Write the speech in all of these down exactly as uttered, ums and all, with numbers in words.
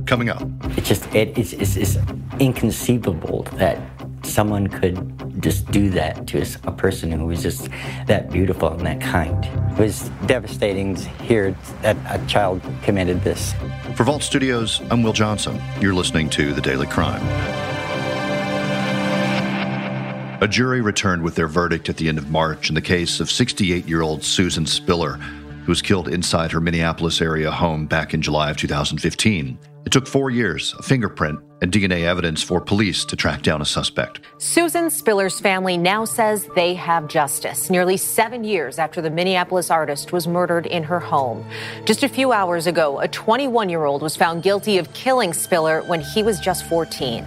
coming up. It just, it, it's, it's, it's inconceivable that someone could just do that to a person who was just that beautiful and that kind. It was devastating to hear that a child committed this. For Vault Studios, I'm Will Johnson. You're listening to The Daily Crime. A jury returned with their verdict at the end of March in the case of sixty-eight-year-old Susan Spiller, who was killed inside her Minneapolis area home back in July of two thousand fifteen. It took four years, a fingerprint, and D N A evidence for police to track down a suspect. Susan Spiller's family now says they have justice, nearly seven years after the Minneapolis artist was murdered in her home. Just a few hours ago, a twenty-one-year-old was found guilty of killing Spiller when he was just fourteen.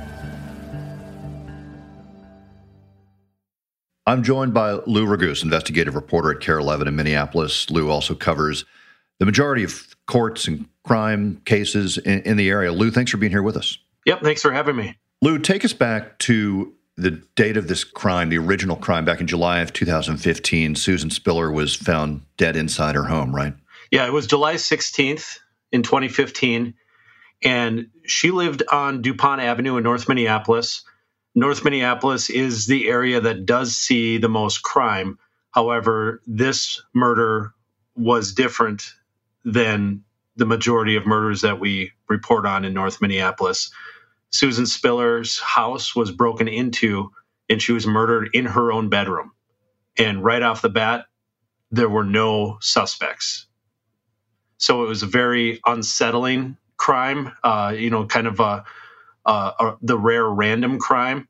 I'm joined by Lou Raguse, investigative reporter at KARE eleven in Minneapolis. Lou also covers the majority of courts and crime cases in, in the area. Lou, thanks for being here with us. Yep, thanks for having me. Lou, take us back to the date of this crime, the original crime, back in July of two thousand fifteen. Susan Spiller was found dead inside her home, right? Yeah, it was July sixteenth in twenty fifteen, and she lived on DuPont Avenue in North Minneapolis. North Minneapolis is the area that does see the most crime. However, this murder was different than the majority of murders that we report on in North Minneapolis. Susan Spiller's house was broken into, and she was murdered in her own bedroom. And right off the bat, there were no suspects. So it was a very unsettling crime, uh, you know, kind of a Uh, uh, the rare random crime.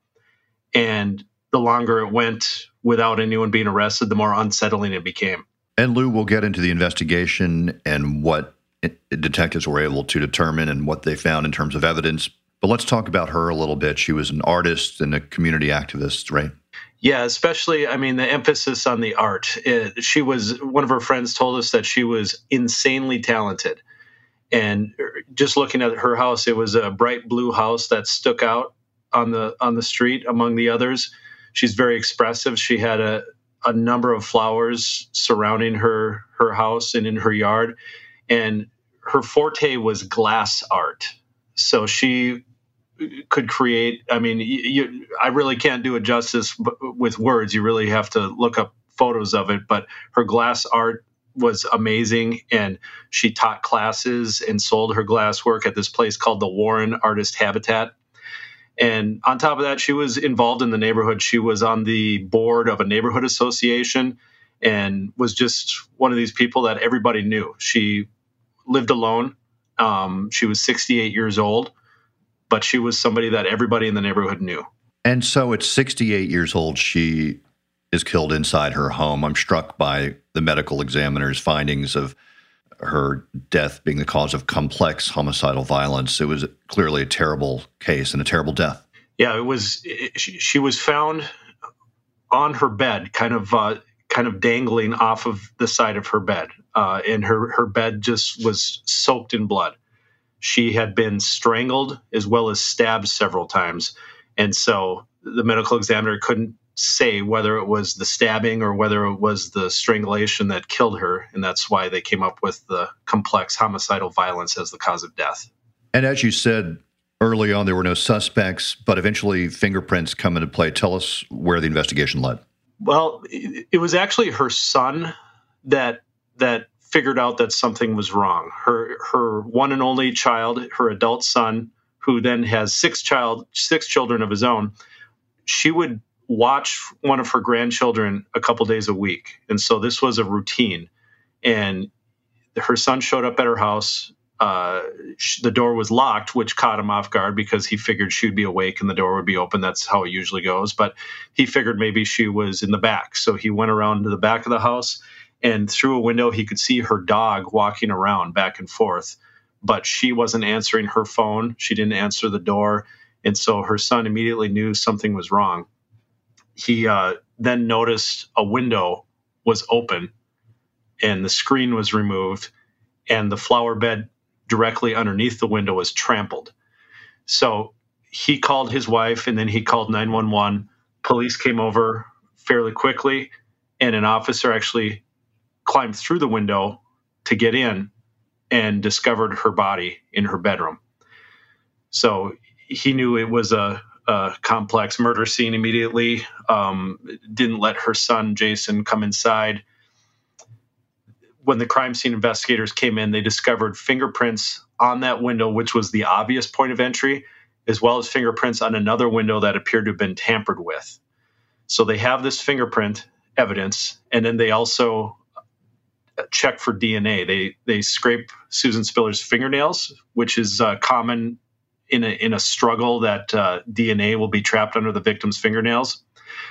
And the longer it went without anyone being arrested, the more unsettling it became. And Lou, we'll get into the investigation and what it, detectives were able to determine and what they found in terms of evidence. But let's talk about her a little bit. She was an artist and a community activist, right? Yeah, especially, I mean, the emphasis on the art. It, she was, one of her friends told us that she was insanely talented. And just looking at her house, it was a bright blue house that stuck out on the on the street among the others. She's very expressive. She had a, a number of flowers surrounding her her house and in her yard. And her forte was glass art. So she could create, I mean, you, I really can't do it justice with words. You really have to look up photos of it. But her glass art was amazing, and she taught classes and sold her glass work at this place called the Warren Artist Habitat. And on top of that, she was involved in the neighborhood. She was on the board of a neighborhood association and was just one of these people that everybody knew. She lived alone. Um, she was sixty-eight years old, but she was somebody that everybody in the neighborhood knew. And so at sixty-eight years old, she is killed inside her home. I'm struck by the medical examiner's findings of her death being the cause of complex homicidal violence. It was clearly a terrible case and a terrible death. Yeah, it was. It, she, she was found on her bed, kind of, uh, kind of dangling off of the side of her bed, uh, and her her bed just was soaked in blood. She had been strangled as well as stabbed several times, and so the medical examiner couldn't say whether it was the stabbing or whether it was the strangulation that killed her, and that's why they came up with the complex homicidal violence as the cause of death. And as you said early on, there were no suspects, but eventually fingerprints come into play. Tell us where the investigation led. Well, it was actually her son that that figured out that something was wrong. Her her one and only child, her adult son, who then has six child six children of his own, she would watch one of her grandchildren a couple days a week. And so this was a routine. And her son showed up at her house. Uh, the door was locked, which caught him off guard because he figured she'd be awake and the door would be open. That's how it usually goes. But he figured maybe she was in the back. So he went around to the back of the house, and through a window, he could see her dog walking around back and forth. But she wasn't answering her phone. She didn't answer the door. And so her son immediately knew something was wrong. He uh, then noticed a window was open and the screen was removed, and the flower bed directly underneath the window was trampled. So he called his wife, and then he called nine one one. Police came over fairly quickly, and an officer actually climbed through the window to get in and discovered her body in her bedroom. So he knew it was a, a complex murder scene immediately. Um, didn't let her son, Jason, come inside. When the crime scene investigators came in, they discovered fingerprints on that window, which was the obvious point of entry, as well as fingerprints on another window that appeared to have been tampered with. So they have this fingerprint evidence, and then they also check for D N A. They they scrape Susan Spiller's fingernails, which is uh, common in a in a struggle that uh, D N A will be trapped under the victim's fingernails.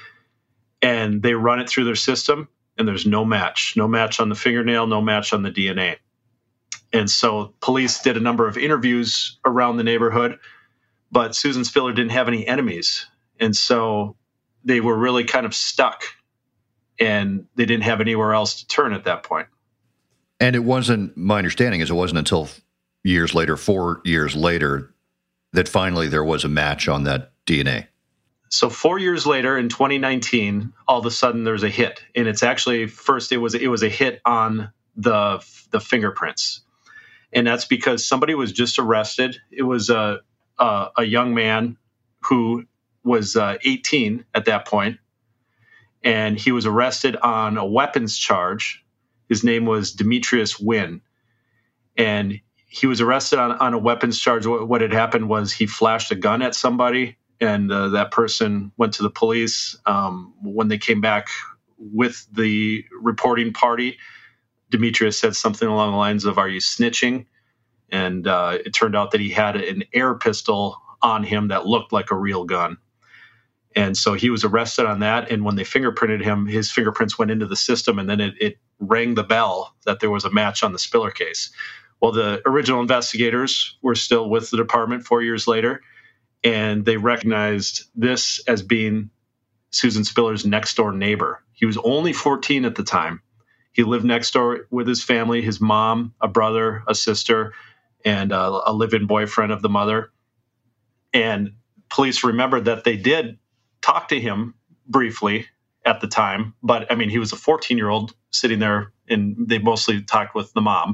And they run it through their system, and there's no match. No match on the fingernail, no match on the D N A. And so police did a number of interviews around the neighborhood, but Susan Spiller didn't have any enemies. And so they were really kind of stuck, and they didn't have anywhere else to turn at that point. And it wasn't, my understanding is it wasn't until years later, four years later, that finally there was a match on that D N A. So four years later, in twenty nineteen, all of a sudden there's a hit. And it's actually, first it was it was a hit on the the fingerprints. And that's because somebody was just arrested. It was a, a, a young man who was uh, eighteen at that point, and he was arrested on a weapons charge. His name was Demetrius Wynn, and he was arrested on, on a weapons charge. What, what had happened was he flashed a gun at somebody, and uh, that person went to the police. Um, when they came back with the reporting party, Demetrius said something along the lines of, "Are you snitching?" And uh, it turned out that he had an air pistol on him that looked like a real gun. And so he was arrested on that. And when they fingerprinted him, his fingerprints went into the system, and then it, it rang the bell that there was a match on the Spiller case. Well, the original investigators were still with the department four years later, and they recognized this as being Susan Spiller's next door neighbor. He was only fourteen at the time. He lived next door with his family, his mom, a brother, a sister, and a, a live-in boyfriend of the mother. And police remembered that they did talk to him briefly at the time, but I mean, he was a fourteen-year-old sitting there, and they mostly talked with the mom.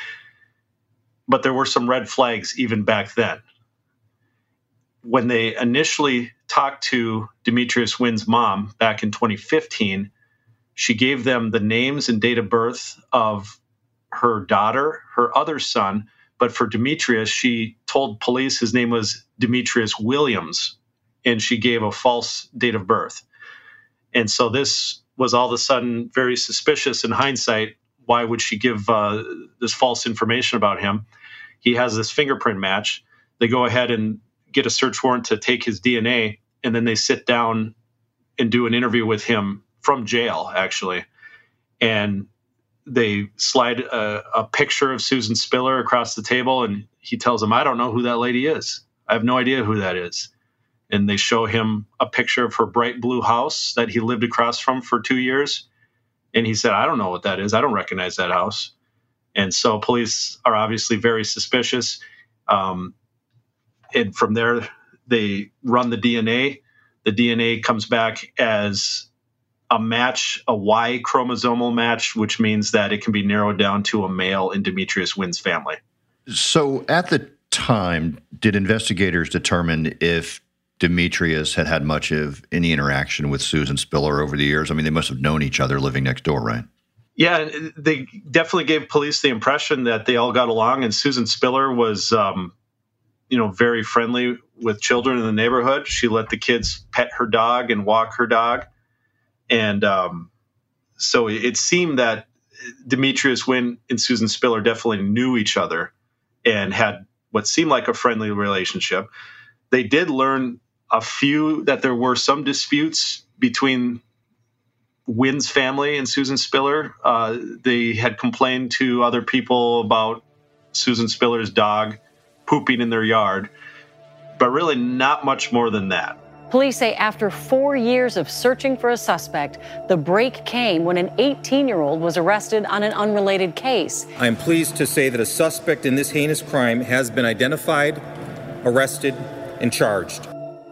But there were some red flags even back then. When they initially talked to Demetrius Wynn's mom back in twenty fifteen, she gave them the names and date of birth of her daughter, her other son, but for Demetrius, she told police his name was Demetrius Williams, and she gave a false date of birth. And so this was all of a sudden very suspicious in hindsight. Why would she give uh, this false information about him? He has this fingerprint match. They go ahead and get a search warrant to take his D N A, and then they sit down and do an interview with him from jail, actually. And they slide a, a picture of Susan Spiller across the table, and he tells them, "I don't know who that lady is. I have no idea who that is." And they show him a picture of her bright blue house that he lived across from for two years. And he said, "I don't know what that is. I don't recognize that house." And so police are obviously very suspicious. Um, and from there, they run the D N A. The D N A comes back as a match, a Y chromosomal match, which means that it can be narrowed down to a male in Demetrius Wynn's family. So at the time, did investigators determine if Demetrius had had much of any interaction with Susan Spiller over the years? I mean, they must have known each other living next door, right? Yeah, they definitely gave police the impression that they all got along, and Susan Spiller was, um, you know, very friendly with children in the neighborhood. She let the kids pet her dog and walk her dog. And um, so it seemed that Demetrius Wynn and Susan Spiller definitely knew each other and had what seemed like a friendly relationship. They did learn a few that there were some disputes between Wynn's family and Susan Spiller. Uh, they had complained to other people about Susan Spiller's dog pooping in their yard, but really not much more than that. Police say after four years of searching for a suspect, the break came when an eighteen-year-old was arrested on an unrelated case. I am pleased to say that a suspect in this heinous crime has been identified, arrested, and charged.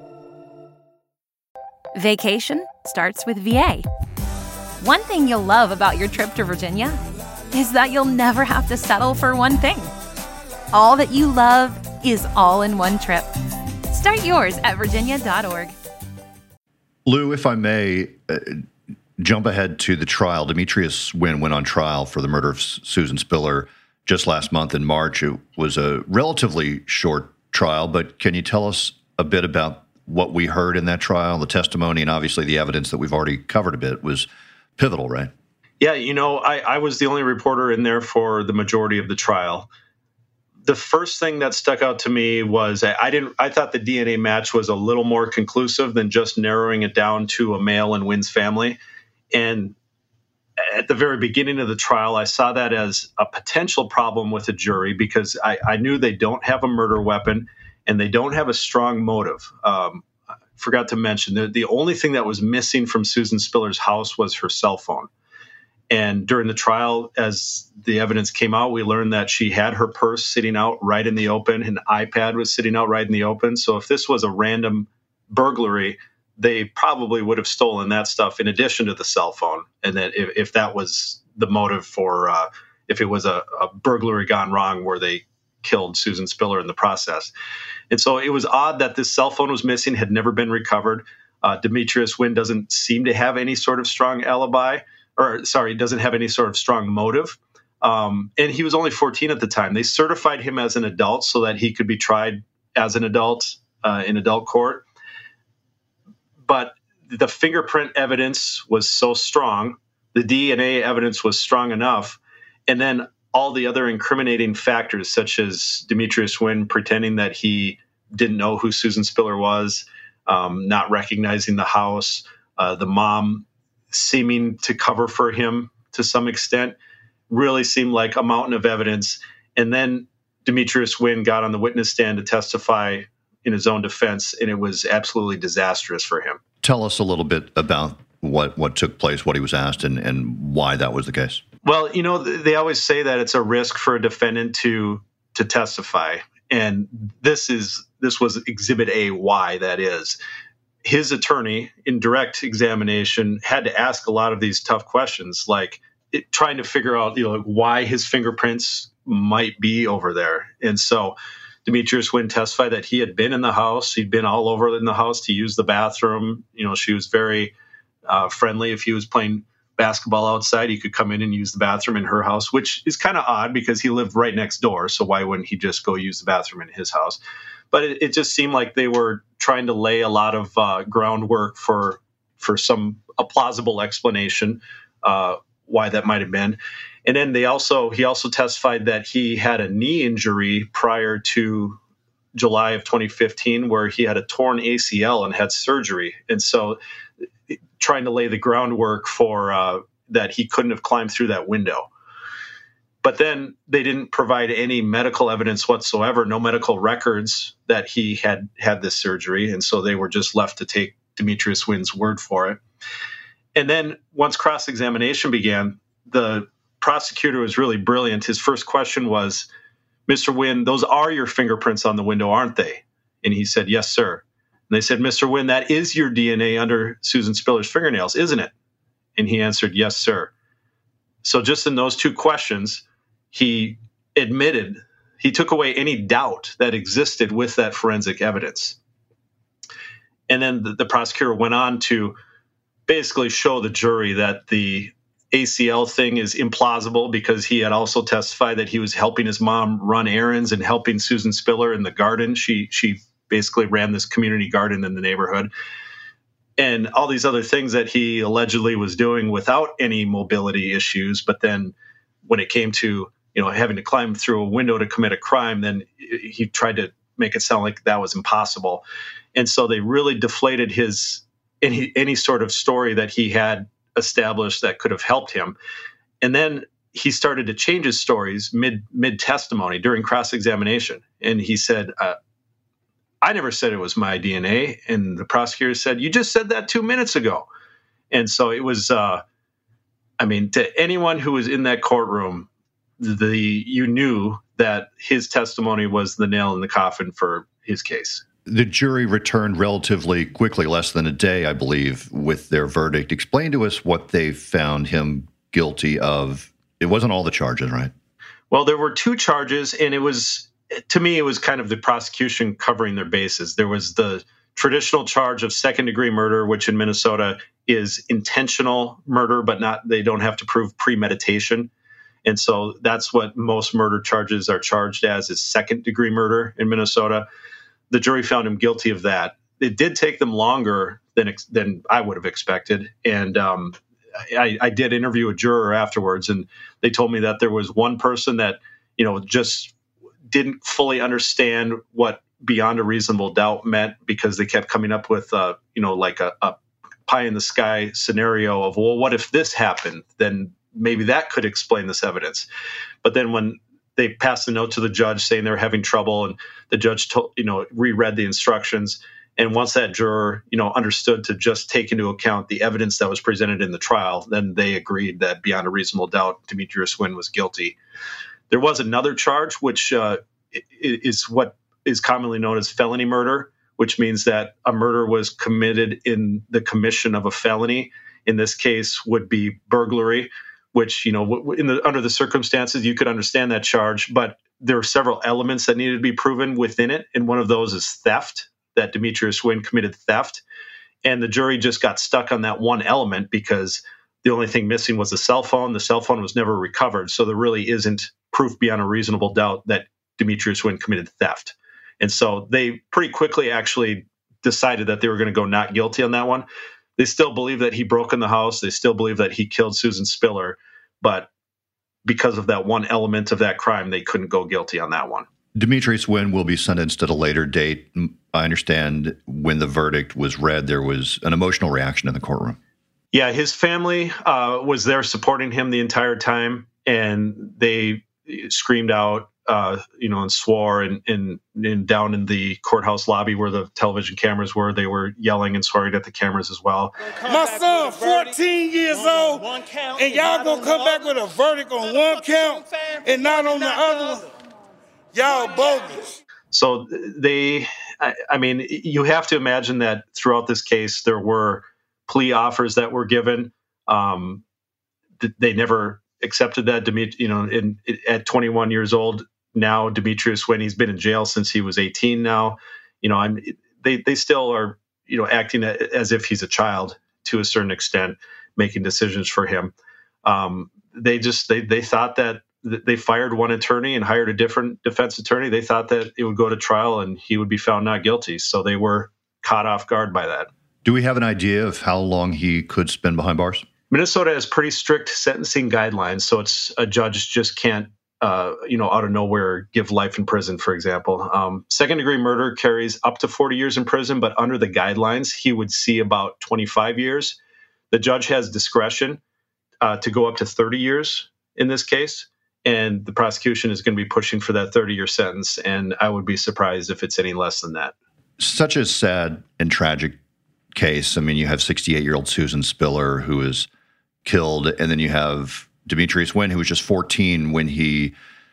Vacation starts with V A. One thing you'll love about your trip to Virginia is that you'll never have to settle for one thing. All that you love is all in one trip. Start yours at virginia dot org. Lou, if I may, uh, jump ahead to the trial. Demetrius Wynn went on trial for the murder of S- Susan Spiller just last month in March. It was a relatively short trial, but can you tell us a bit about what we heard in that trial? The testimony and obviously the evidence that we've already covered a bit was pivotal, right? Yeah, you know, I, I was the only reporter in there for the majority of the trial. The first thing that stuck out to me was I, I didn't. I thought the D N A match was a little more conclusive than just narrowing it down to a male in Wynn's family. And at the very beginning of the trial, I saw that as a potential problem with the jury because I, I knew they don't have a murder weapon and they don't have a strong motive. Um, I forgot to mention that the only thing that was missing from Susan Spiller's house was her cell phone. And during the trial, as the evidence came out, we learned that she had her purse sitting out right in the open. An iPad was sitting out right in the open. So if this was a random burglary, they probably would have stolen that stuff in addition to the cell phone. And that if, if that was the motive for, uh, if it was a, a burglary gone wrong where they killed Susan Spiller in the process. And so it was odd that this cell phone was missing, had never been recovered. Uh, Demetrius Wynn doesn't seem to have any sort of strong alibi. Or sorry, doesn't have any sort of strong motive. Um, and he was only fourteen at the time. They certified him as an adult so that he could be tried as an adult uh, in adult court. But the fingerprint evidence was so strong, the D N A evidence was strong enough, and then all the other incriminating factors, such as Demetrius Wynn pretending that he didn't know who Susan Spiller was, um, not recognizing the house, uh, the mom seeming to cover for him to some extent, really seemed like a mountain of evidence. And then Demetrius Wynn got on the witness stand to testify in his own defense, and it was absolutely disastrous for him. Tell us a little bit about what, what took place, what he was asked, and, and why that was the case. Well, you know, they always say that it's a risk for a defendant to to testify. And this is this was Exhibit A, why that is. His attorney in direct examination had to ask a lot of these tough questions, like it, trying to figure out, you know, like why his fingerprints might be over there. And so Demetrius Wynn testified that he had been in the house. He'd been all over in the house to use the bathroom. You know, she was very uh, friendly. If he was playing basketball outside, he could come in and use the bathroom in her house, which is kind of odd because he lived right next door. So why wouldn't he just go use the bathroom in his house? But it, it just seemed like they were trying to lay a lot of uh, groundwork for for some a plausible explanation uh, why that might have been. And then they also he also testified that he had a knee injury prior to July of twenty fifteen, where he had a torn A C L and had surgery. And so trying to lay the groundwork for uh, that he couldn't have climbed through that window. But then they didn't provide any medical evidence whatsoever, no medical records that he had had this surgery. And so they were just left to take Demetrius Wynn's word for it. And then once cross-examination began, the prosecutor was really brilliant. His first question was, Mister Wynn, those are your fingerprints on the window, aren't they? And he said, yes, sir. And they said, Mister Wynn, that is your D N A under Susan Spiller's fingernails, isn't it? And he answered, yes, sir. So just in those two questions, he admitted, he took away any doubt that existed with that forensic evidence. And then the, the prosecutor went on to basically show the jury that the A C L thing is implausible because he had also testified that he was helping his mom run errands and helping Susan Spiller in the garden. She she basically ran this community garden in the neighborhood. And all these other things that he allegedly was doing without any mobility issues. But then when it came to, you know, having to climb through a window to commit a crime, then he tried to make it sound like that was impossible. And so they really deflated his any any sort of story that he had established that could have helped him. And then he started to change his stories mid mid testimony during cross-examination. And he said, uh, I never said it was my D N A. And the prosecutor said, you just said that two minutes ago. And so it was, uh, I mean, to anyone who was in that courtroom, the you knew that his testimony was the nail in the coffin for his case. The jury returned relatively quickly, less than a day, I believe, with their verdict. Explain to us what they found him guilty of. It wasn't all the charges, right? Well, there were two charges, and it was to me, it was kind of the prosecution covering their bases. There was the traditional charge of second-degree murder, which in Minnesota is intentional murder, but not they don't have to prove premeditation. And so that's what most murder charges are charged as, is second-degree murder in Minnesota. The jury found him guilty of that. It did take them longer than than I would have expected. And um, I, I did interview a juror afterwards, and they told me that there was one person that, you know, just didn't fully understand what beyond a reasonable doubt meant, because they kept coming up with, uh, you know, like a, a pie in the sky scenario of, well, what if this happened? Then maybe that could explain this evidence. But then when they passed a note to the judge saying they were having trouble, and the judge told, you know, reread the instructions. And once that juror, you know, understood to just take into account the evidence that was presented in the trial, then they agreed that beyond a reasonable doubt, Demetrius Wynn was guilty. There was another charge, which uh, is what is commonly known as felony murder, which means that a murder was committed in the commission of a felony. In this case, would be burglary, which, you know, in the, under the circumstances, you could understand that charge, but there are several elements that needed to be proven within it. And one of those is theft, that Demetrius Wynn committed theft. And the jury just got stuck on that one element because the only thing missing was the cell phone. The cell phone was never recovered. So there really isn't proof beyond a reasonable doubt that Demetrius Wynn committed theft. And so they pretty quickly actually decided that they were going to go not guilty on that one. They still believe that he broke in the house. They still believe that he killed Susan Spiller. But because of that one element of that crime, they couldn't go guilty on that one. Demetrius Wynn will be sentenced at a later date. I understand when the verdict was read, there was an emotional reaction in the courtroom. Yeah, his family uh, was there supporting him the entire time, and they screamed out, uh, you know, and swore, and, and, and down in the courthouse lobby where the television cameras were, they were yelling and swearing at the cameras as well. My son, fourteen years old, and y'all gonna come back with a verdict on one count and not on the other one? Y'all bogus. So they, I, I mean, you have to imagine that throughout this case, there were plea offers that were given. Um, they never accepted that. Demet- you know, in, at twenty-one years old now, Demetrius Wynn, he's been in jail since he was eighteen now. You know, I'm, they they still are, you know, acting as if he's a child to a certain extent, making decisions for him. Um, they just they they thought that they fired one attorney and hired a different defense attorney. They thought that it would go to trial and he would be found not guilty. So they were caught off guard by that. Do we have an idea of how long he could spend behind bars? Minnesota has pretty strict sentencing guidelines, so it's a judge just can't, uh, you know, out of nowhere give life in prison, for example. Um, second-degree murder carries up to forty years in prison, but under the guidelines, he would see about twenty-five years. The judge has discretion uh, to go up to thirty years in this case, and the prosecution is going to be pushing for that thirty-year sentence, and I would be surprised if it's any less than that. Such a sad and tragic case. I mean, you have sixty-eight-year-old Susan Spiller, who is killed, and then you have Demetrius Wynn, who was just fourteen when he,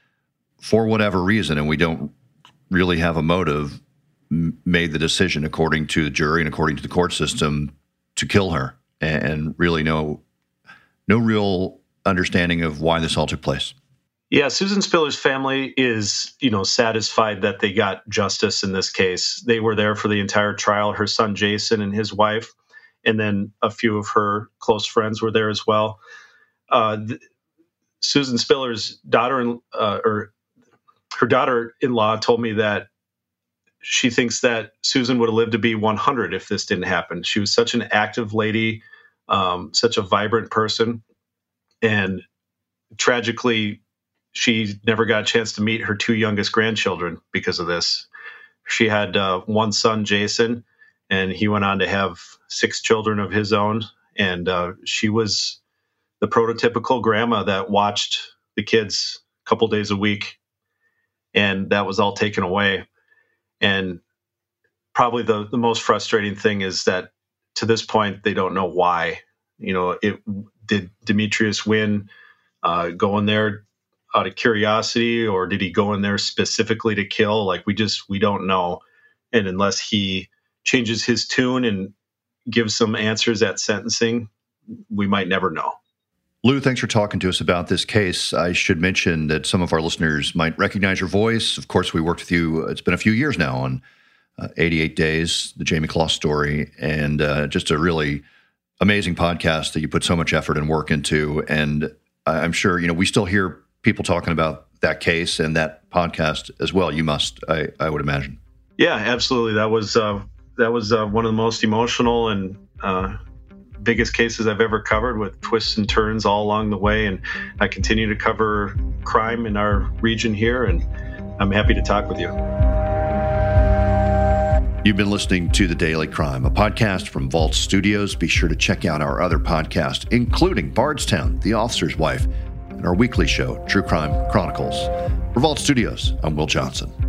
for whatever reason, and we don't really have a motive, m- made the decision, according to the jury and according to the court system, to kill her, and really no, no real understanding of why this all took place. Yeah, Susan Spiller's family is, you know, satisfied that they got justice in this case. They were there for the entire trial. Her son Jason and his wife, and then a few of her close friends were there as well. Uh, th- Susan Spiller's daughter, uh, or her daughter-in-law, told me that she thinks that Susan would have lived to be one hundred if this didn't happen. She was such an active lady, um, such a vibrant person, and tragically, she never got a chance to meet her two youngest grandchildren because of this. She had uh, one son, Jason, and he went on to have six children of his own. And uh, she was the prototypical grandma that watched the kids a couple days a week. And that was all taken away. And probably the, the most frustrating thing is that to this point, they don't know why. You know, it did Demetrius Wynn uh, go in there out of curiosity, or did he go in there specifically to kill? Like, we just, we don't know. And unless he changes his tune and gives some answers at sentencing, we might never know. Lou, thanks for talking to us about this case. I should mention that some of our listeners might recognize your voice. Of course, we worked with you, it's been a few years now, on uh, eighty-eight days, the Jamie Closs story, and uh, just a really amazing podcast that you put so much effort and work into. And I'm sure, you know, we still hear people talking about that case and that podcast as well. You must, I, I would imagine. Yeah, absolutely. That was uh, that was uh, one of the most emotional and uh, biggest cases I've ever covered, with twists and turns all along the way. And I continue to cover crime in our region here, and I'm happy to talk with you. You've been listening to The Daily Crime, a podcast from Vault Studios. Be sure to check out our other podcasts, including Bardstown, The Officer's Wife, and our weekly show, True Crime Chronicles. For Vault Studios, I'm Will Johnson.